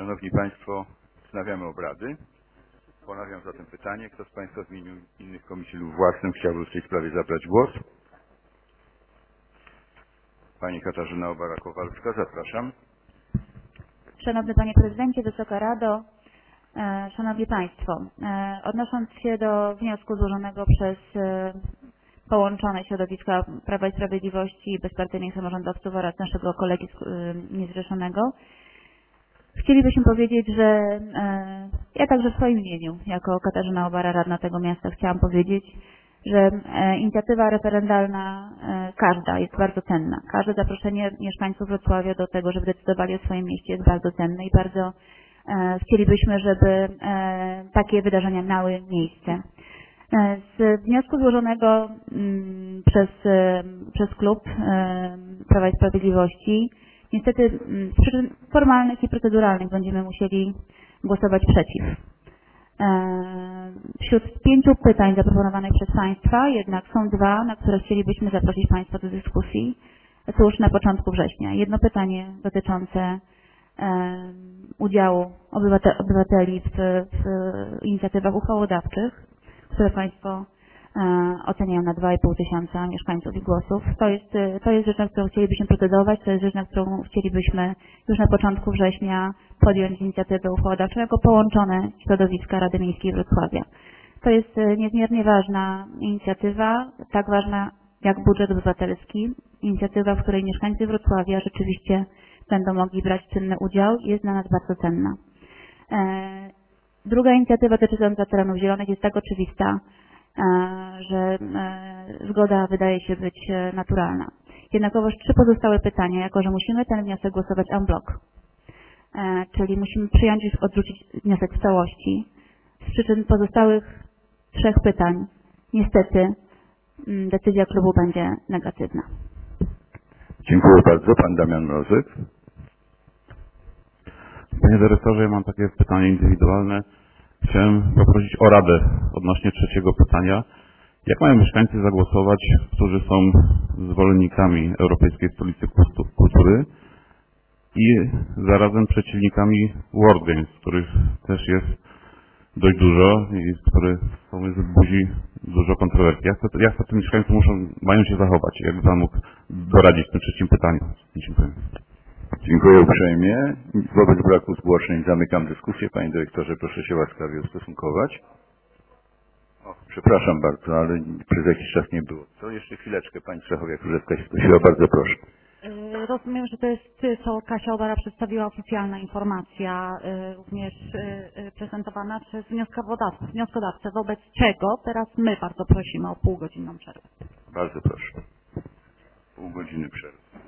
Szanowni Państwo, wznawiamy obrady. Ponawiam zatem pytanie. Kto z Państwa w imieniu innych komisji lub własnym chciałby w tej sprawie zabrać głos? Pani Katarzyna Obara-Kowalska, zapraszam. Szanowny Panie Prezydencie, Wysoka Rado, Szanowni Państwo, odnosząc się do wniosku złożonego przez połączone środowiska Prawa i Sprawiedliwości i bezpartyjnych samorządowców oraz naszego kolegi niezrzeszonego, chcielibyśmy powiedzieć, że ja także w swoim imieniu, jako Katarzyna Obara, radna tego miasta, chciałam powiedzieć, że inicjatywa referendalna każda jest bardzo cenna. Każde zaproszenie mieszkańców Wrocławia do tego, żeby decydowali o swoim mieście, jest bardzo cenne i bardzo chcielibyśmy, żeby takie wydarzenia miały miejsce. Z wniosku złożonego przez klub Prawa i Sprawiedliwości niestety z przyczyn formalnych i proceduralnych będziemy musieli głosować przeciw. Wśród 5 pytań zaproponowanych przez Państwa jednak są 2, na które chcielibyśmy zaprosić Państwa do dyskusji. To już na początku września. Jedno pytanie dotyczące udziału obywateli w inicjatywach uchwałodawczych, które Państwo oceniają na 2,5 tysiąca mieszkańców i głosów. To jest rzecz, nad którą chcielibyśmy procedować, to jest rzecz, nad którą chcielibyśmy już na początku września podjąć inicjatywę uchwałodawczą jako połączone środowiska Rady Miejskiej Wrocławia. To jest niezmiernie ważna inicjatywa, tak ważna jak budżet obywatelski, inicjatywa, w której mieszkańcy Wrocławia rzeczywiście będą mogli brać czynny udział i jest dla nas bardzo cenna. Druga inicjatywa dotycząca terenów zielonych jest tak oczywista, że zgoda wydaje się być naturalna. Jednakowoż 3 pozostałe pytania, jako że musimy ten wniosek głosować en bloc, czyli musimy przyjąć i odrzucić wniosek w całości. Z przyczyn pozostałych 3 pytań niestety decyzja klubu będzie negatywna. Dziękuję bardzo. Pan Damian Mrozyk. Panie dyrektorze, ja mam takie pytanie indywidualne. Chciałem poprosić o radę odnośnie 3. pytania. Jak mają mieszkańcy zagłosować, którzy są zwolennikami Europejskiej Stolicy Kultury i zarazem przeciwnikami World Games, których też jest dość dużo i który budzi dużo kontrowersji. Jak to mieszkańcy mają się zachować? Jak Pan mógł doradzić w tym 3. pytaniu? Dziękuję. Dziękuję uprzejmie. Wobec braku zgłoszeń zamykam dyskusję. Panie dyrektorze, proszę się łaskawie ustosunkować. Przepraszam bardzo, ale przez jakiś czas nie było. Co? Jeszcze chwileczkę. Pani Strzechowiak-Różewska się prosiła. Bardzo proszę. Rozumiem, że to jest, co Kasia Obara przedstawiła, oficjalna informacja, również prezentowana przez wnioskodawcę, wobec czego teraz my bardzo prosimy o półgodzinną przerwę. Bardzo proszę. Pół godziny przerwy.